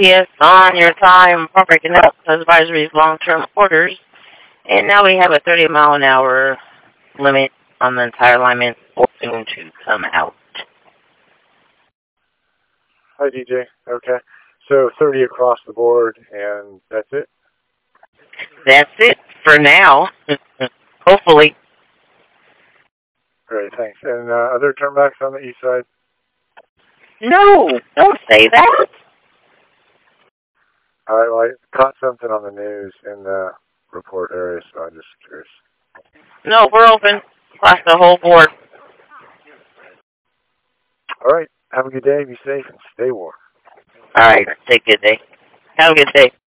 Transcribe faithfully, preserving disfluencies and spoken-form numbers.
P S on your time for breaking out advisories long-term orders. And now we have a thirty mile an hour limit on the entire alignment soon to come out. Hi, D J. Okay. So thirty across the board, and that's it? That's it for now. Hopefully. Great, thanks. And uh, other turnbacks on the east side? No, don't say that. All right, well, I caught something on the news in the report area, so I'm just curious. No, we're open across the whole board. All right, have a good day, be safe, and stay warm. All right, take a good day. Have a good day.